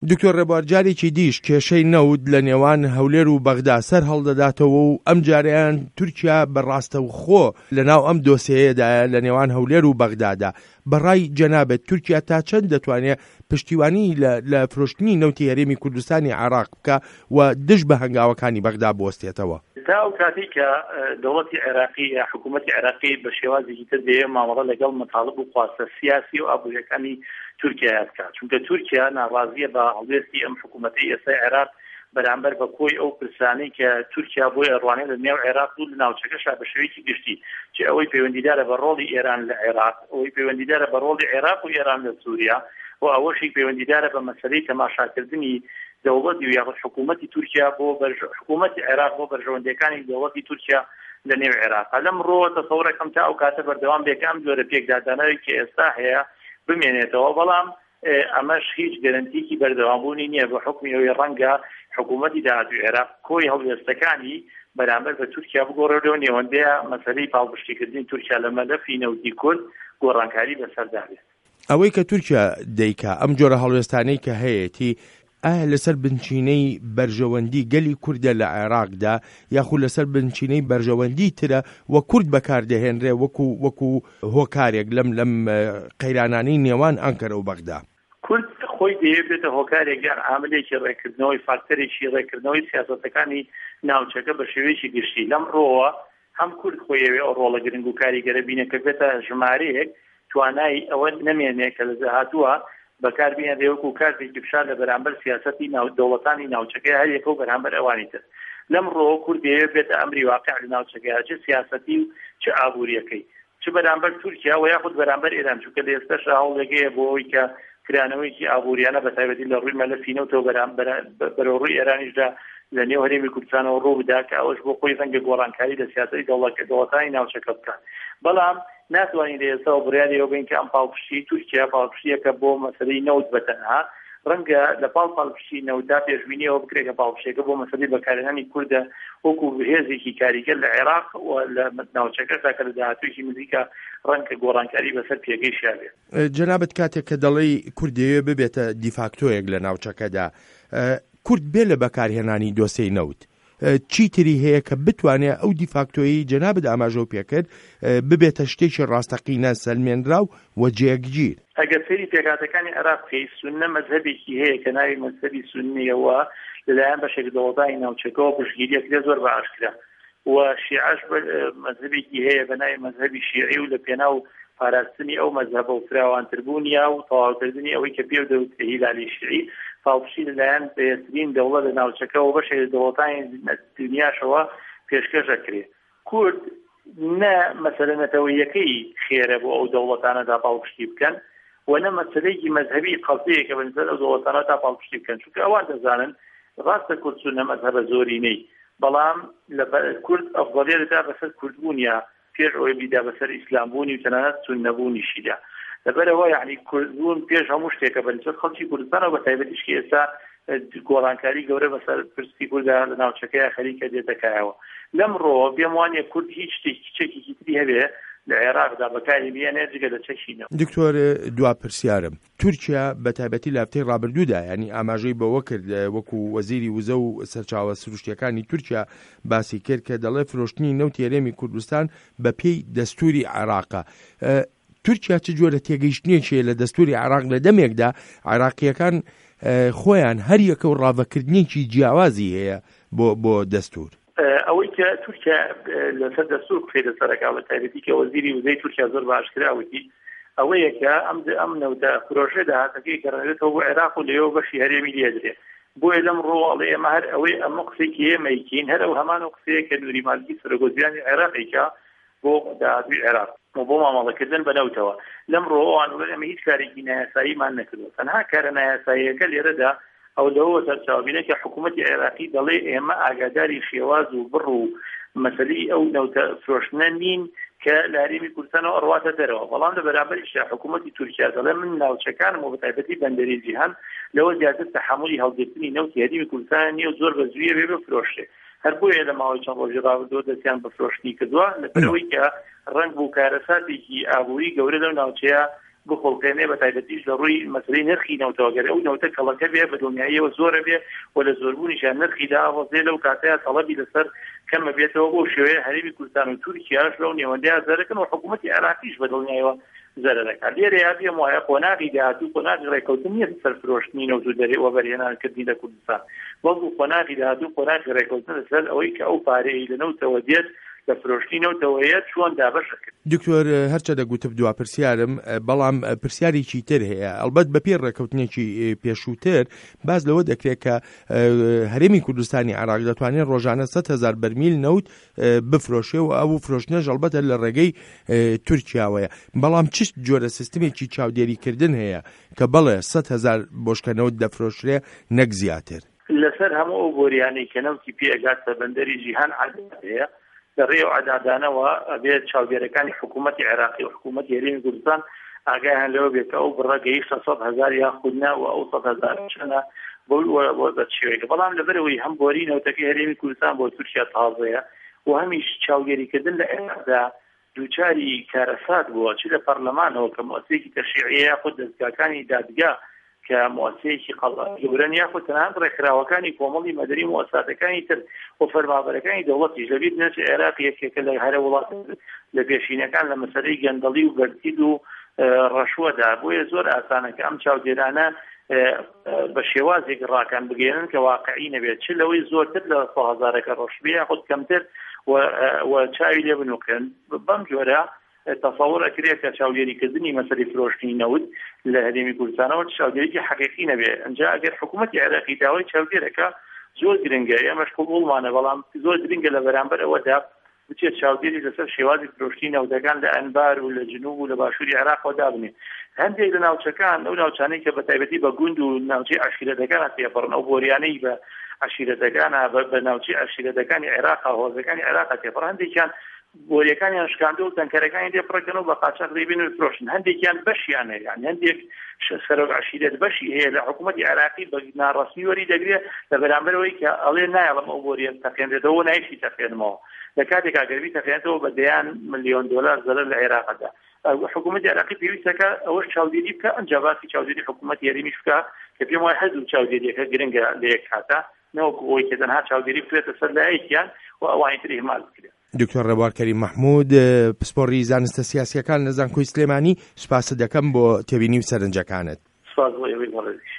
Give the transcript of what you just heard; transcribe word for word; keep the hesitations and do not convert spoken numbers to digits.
دکتۆر ڕێبوار جارێکی دیش کێشەی نەوت لە نێوان هەولێر و بەغدا سەر هەڵدەداتەوە و ئەم جاریان تورکیا بەڕاستە و خۆ لەناو ئەم دۆسیەیەدایە لە نێوان هەولێر و بەغدادا. بەڕای جەنابەت تورکیا تا چەند دەتوانێت پشتیوانی لە فرۆشتنی نەوتی هەرێمی کوردستانی عێراق بکە و دژ بە هەنگاوەکانی بەغدا بوەستێتەوە؟ تا ئەو کاتی کە دەوڵەتی عێراقی یا حکوومەتی عێراقی بە شێوازێکی تر دەیە مامەڵە لەگەڵ مەطالب و خواستە سیاسی و ئابوووریەکانی تورکیا بکات، چونکە تورکیا ناڕازیە بە هەڵوێستی ئەم حکوومەتی ئێستای عێراق بەرامبەر بە کۆی ئەو پرسانەی کە تورکیا بۆی ئەڕوانێت لە نێو عێراق و لە ناوچەکەشا بە شێوەیەکی گشتی چ ئەوەی پەیوەندیدارە بە ڕۆڵی ئێران لە عێراق، ئەوەی پەیوەندیدارە بە ڕۆڵی عێراق و ئێران لە سووریا، و ئەوەشی پەیوەندیدارە بە مەسەلەی تەماشاکردنی دەوڵەتی و یاخود حکوومەتی تورکیا بۆ حکوومەتی عێراق بۆ بەرژەوەندەکانی دەوڵەتی تورکیا لە نێو عێراق. لەمڕۆ تەسەوڕەکەم تا ئەو کاتە بەردەوام بێکام جۆرە پێکدادانەوەی کە ئێستا هەیە بمێنێتەوە، بەڵام ئەمەش هیچ گەرنتیکی بەردەوامبوونی نییە بە حکمی ئەوەی ڕەنگە حکوومەتی داهاتووی عێراق کۆی هەڵوێستەکانی بەرامبەر بە تورکیا بگۆڕێتەوە نێوەندەیە مەسەلەی پاڵپشتیکردنی تورکیا لە مەلەفی نەوتی کورد گۆڕانکاری بەسەردا بێت. ئەوەی کە تورکیا دەیکا ئەم جۆرە هەڵوێستانەی کە هەیەی ئایا لەسەر بنچینەی بەرژەوەندی گەلی کوردە لە عێراقدا یاخود لەسەر بنچینەی بەرژەوەندی ترە و کورد بەکاردەهێنرێ وەکو وەکو هۆکارێک لەم لەم قەیرانانەی نێوان ئەنکەرە و بەغدا؟ کورد خۆی دەیەبێتە هۆکارێک یان عاملێکی ڕێکردنەوەی فاکتەرێکی ڕێکردنەوەی سیاسەتەکانی ناوچەکە بە شێوەیەکی گشتی. لەم ڕۆوە هەم کورد خۆیەوێ ئەو ڕۆڵە گرنگ و کاریگەرە بینە کە بێتە ژمارەیەک توانای ئەوە نەمێنێت کە لە داهاتووە بەکاربیێنرێ وەکو کارێکی فشار لە بەرامبەر سیاسەتی دەوڵەتانی ناوچەکەی هەر یەکە و بەرامبەر ئەوانی تر. لەم ڕۆ کورد دەیەوێت بێتە ئەمری واقع لە ناوچەکەی چه سیاسەتی و چه ئابوووریەکەی، چ بەرامبەر تورکیا و یاخود بەرامبەر ئێران، چونکە لە ئێستاش هەوڵێگەیە بۆ ئەوەی کە کرانەوەیکی ئابووریانە بە تایبەتی لە ڕووی مەلەفینەوەتەوە بەرەو ڕووی ئێرانیشدا لە نێو هەرێمی کوردستانەوە ڕوو بدا کە ئەوەش بۆ خۆی ڕەنگە گۆڕانکاری لە سیاسەتی دەوڵەتانی ناوچەکە بکات. بەڵام ناتوانین لە ئێستا بڕیاری ئەو بین کە ئەم پاڵپشتی تورکیا پاڵپشتیەکە بۆ مەسەلەی نەوت بەتەنها، ڕەنگە لە پاڵ پاڵپشتی نەوتدا پێشبینیەوە بکرێت کە پاڵپشتیەکە بۆ مەسەلەی بەکارهێنانی کوردە وەکو هێزێکی کاریگەر لە عێراق و لە ناوچەکەشدا کە لە داهاتوویەکی نزیکە ڕەنگە گۆڕانکاری بەسەر پێگەی شابێت. جەنابەت کاتێک کە دەڵێی کورد دەیەوێت ببێتە دیفاکتۆیەک لە ناوچەکەدا، کورد بێ لە بەکارهێنانی دۆسەی نەوت چی تری هەیە کە بتوانێت ئەو دیفاکتۆیی جەنابەت ئاماژە پێکرد ببێتە شتێکی ڕاستەقینە سەلمێنراو و جێگیر؟ ئەگەر سەیری پێکاتەکانی عێراق بکەی، سوننە مەذهبێکی هەیە کە ناوی مەذهبی سوننیەوە لەلایەن بەشێک دەوڵەتانی ناوچەکەەوە پشتگیریەک لێ زۆر بەئاشکرا، و شیعەش مەذهبێکی هەیە بە ناوی مەذهبی شیعی و لە پێناو پاراستنی ئەو مەذهبە و فراوانتربوونیە و تەواوکردنی ئەوەی کە پێ دەوترێت هیلالی شیعی پاڵپشتی لەلایەن بەهێزترین دەوڵەت لە ناوچەکەەوە بەشێک لە دەوڵەتانی دنیاشەوە پێشکەش ئەکرێت. کورد نە مەسەلە نەتەوەیەکەی خێرە بۆ ئەو دەوڵەتانەدا پاڵپشتی بکەن و نە مەسەلەیەکی مەذهبی قەڵتەیە کە بەنسبەت ئەو دەوڵەتانەدا پاڵپشتی بکەن، چونکە ئەوان دەزانن ڕاستە کورد سوننە مەذهبە زۆری نەی، بەڵام لە کورد ئەفضەلیەت دەدا بەسەر کوردبوونیە پێش ئەوەی بیدا بەسەر ئیسلامبوونی و تەنانەت سوننەبوونیشیدا. لەبەرەوە یعنی کوردبوون پێش هەموو شتێکە بەنسبەت خەڵکی کوردستانەوە بە تایبەتیشکی ئێستا گۆڕانکاری گەورە بەسەر پرسی کووردا لە ناوچەکەی خەریکە دێتەکایەوە. لەم ڕۆ پێم وانییە کورد هیچ شتێکی چەکێکی تری هەبێ لە عێراقدا بەکاری بێنێ جگە لە چەکینەوە. دکتۆر دوا پرسیارم، تورکیا بە تایبەتی لە هەفتەی ڕابردوودا ینی ئاماژەی بەوە کرد وەکو وەزیری وزە و سەرچاوە سروشتیەکانی تورکیا باسی کرد کە دەڵێ فرۆشتنی نەوتی هەرێمی کوردستان بە پێی دەستوری عێراقە. تورکیا چ جۆرە تێگەیشتنیەکیە لە دەستوری عێراق لە دەمێکدا عێراقیەکان خۆیان هەر یەکە و ڕاوەکردنیەکی جیاوازی هەیە بۆ بۆ دەستور؟ ئەوەی کە تورکیا لەسەر دەستور قسەی سەرەکا بە تایبەتی کە وەزیری وزەی تورکیا زۆر باشکراوەتی ئەوەیە کە ئەم ئەم نەوتە پرۆژە داهاتەکەی گەڕێتەوە بۆ عێراق و لەوێ بەشی هەرێمی لێدرێت. بۆیە لەم ڕۆڵێ ئێمە هەر ئەوەی ئەمە قسێکی ئێمەیکین هەر ئەو هەمان و قسەیە کە نووری مالکی سەرۆگۆزیانی عێراقیکە بۆ داهاتووی عێراق و بۆ مامەڵەکردن بەنەوتەوە. لەم ڕۆ ئەوان ئەمە هیچ کارێکی نایاساییمان نەکردووە، تەنها کارە نایاساییەکە لێرەدا ئەو لەوە سەرچاوبینە کە حکوومەتی عێراقی دەڵێ ئێمە ئاگاداری شێواز و بڕ و مەسەلەی ئەو نەوتە فرۆشتنە نین کە لە هەرێمی کوردستانەوە ئەڕواتە دەرەوە، بەڵام لە بەرامبەریشدا حکوومەتی تورکیا دەڵێ من ناوچەکانم و بەتایبەتی بەندەری جیهان لەوە زیاتر تەحمولی هەڵگرتنی نەوتی هەرێمی کوردستان نییە و زۆر بەزویە بێ بفرۆشتێ. هەر بۆیە لە ماوەی چەند ڕۆژی ڕابردووە دەستیان بە فرۆشتنی کردووە لەبەرەوەی کە ڕەنگ بوو کارەساتێکی ئابووری گەورە لەو ناوچەیە بخۆڵکێنێ بە تایبەتیش لە ڕووی مەسلەی نرخی نەوتەوەگەر ئەو نەوتە کەڵەکە بێ بە دڵنیاییەوە زۆرە بێ و لە زۆربوونیشان نرخی داوەزێ لەو کاتەیە تەڵەبی لەسەر کەمە بێتەوە بۆ شێوەیە هەرێمی کوردستان و تورکیاش لەو نێوەندەیە زەرەکەن و حکوومەتی عێراقیش بە دڵنیاییەوە زەرەکات. لێرە یابێم وایە قۆناغی داهاتوو قۆناغی ڕێکەوتن نیە سەرفرۆشتنی نەوت و دەرێ و بەرهێنانکردنی لە کوردستان، بەڵکو قۆناغی داهاتوو قۆناغی ڕێکەوتن لەسەر ئەوەی کە ئەو پارەی لە نەوتەوە دێت لە فرۆشتی نەوتەوەیە چۆن دابەشە کرد. دکتۆر هەرچە دەگوتب دوا پرسیارم، بەڵام پرسیارێکی تر هەیە ئەلبەت بە پێ ڕێکەوتنێکی پێشووتر باز لەوە دەکرێت کە هەرێمی کوردستانی عێراق دەتوانێت ڕۆژانە سەد هەزار بەرمیل نەوت بفرۆشێ و ئەو فرۆشتنەش ئەلبەتە لە ڕێگەی تورکیاوەیە. بەڵام چ جۆرە سیستمێکی چاودێریکردن هەیە کە بەڵێ سەد هەزار بۆشکە نەوت دەفرۆشرێ نەک زیاتر؟ لەسەر هەموو ئەو بۆریانەی کە نەوتی پێ ئەگاتە بەندەری جیهان عادەت هەیە لەڕێ و عەدادانەوە ئەبێت چاودێرەکانی حکوومەتی عێراقی و حکوومەتی هەرێمی کوردستان ئاگایان لەوە بێت کە ئەو بڕەگەی سەد هەزار یاخودنا و ئەو سەد هەزار چنە بۆ بە شێوەیەکە. بەڵام لەبەرەوەی هەم بۆری نەوتەکەی هەرێمی کوردستان بۆ تورکیا تازەیە و هەمیش چاودێریکردن لە عێراقدا دووچاری کارەسات بووە، چ لە پەرلەمانەوە کە مؤسسەیەکی تەشریعیە یاخود دەستگاکانی دادگا کە مؤسسەیەکی گەورەن یاخود تەنانەت ڕێکخراوەکانی کۆمەڵی مەدەنی و مؤسساتەکانی تر و فەرمانبەرەکانی دەوڵەتیش لەبیر نەچێ عێراق یەکێکە لە هەرە وڵات لە پێشینەکان لە مەسەلەی گەندەڵی و گەردید و ڕەشوەدا، بۆیە زۆر ئاسانەکە ئەم چاودێرانە بە شێوازێک ڕاکان بگەێنن کە واقعی نەبێت، چ لەوەی زۆرتر لە سە هەزارەکە ڕۆژ بێ یاخود کەمتر و چاوی لێ بنووکەن. بەم جۆرە تەسەوڕ ئەکرێت کە چاودێریکردنی مەسەلەی فرۆشتنی نەوت لە هەرێمی کوردستانەوە چاودێریی حەقیقی نەبێ. ئەنجا ئەگەر حکوومەتی عێراقی داوای چاودێرەکە زۆر گرنگە، ئێمەش قبوڵمانە، بەڵام زۆر گرنگە لە بەرامبەر ئەوەدا بچێت چاودێری لەسەر شێوازی فرۆشتی نەوتەکان لە ئەنبار و لە جنوب و لە باشووری عێراقەوە دابنێ. هەندێک لە ناوچەکان ئەو ناوچانەی کە بە تایبەتی بە گوند و ناوچەی عەشیرەتەکانە تێپەڕن، ئەو بۆریانەی بە عەشیرەتەکانە بە ناوچەی عەشیرەتەکانی عێراق هۆزەکانی عێراق تێپەڕن، هەندێکیان بۆریەکانیان شکاندە و تەنکەرەکانی دێپڕەکەن و بە قاچاق دەیبین و فرۆشن، هەندێکیان بەشیانە، یان هەندێک سەرۆک عەشیرەت بەشی هەیە لە حکوومەتی عێراقی بە ناڕەسمی وەری دەگرێت لە بەرامبەرەوەی کە ئەڵێ نایەڵم ئەو بۆریە تەقێنرێتەوە نایشی تەقێنمەوە، لە کاتێکا گەربی تەقێنێتەوە بە دەیان ملیۆن دۆلار زەرەر لە عێراقدا. حکوومەتی عێراقی پێویستەکە ئەوەش چاودێری بکە، ئەنجا باسی چاودێری حکوومەتی هەرێمیش بکە کە پێم وایە هەردوو چاودێریەکە گرنگە لە یەک کاتە، نەوەکو ئەوەی کە تەنها چاودێری بکرێتە سەر لایەکیان و ئەوانی تر ئیهمال بکرێت. دکتۆر ڕێبوار کەریم مەحموود، پسپۆڕی زانستە سیاسیەکان لە زانکۆی سلێمانی، سوپاس دەکەم بۆ تێبینی و سەرنجەکانت. سپاس بۆ ئێوەی بەڕێز.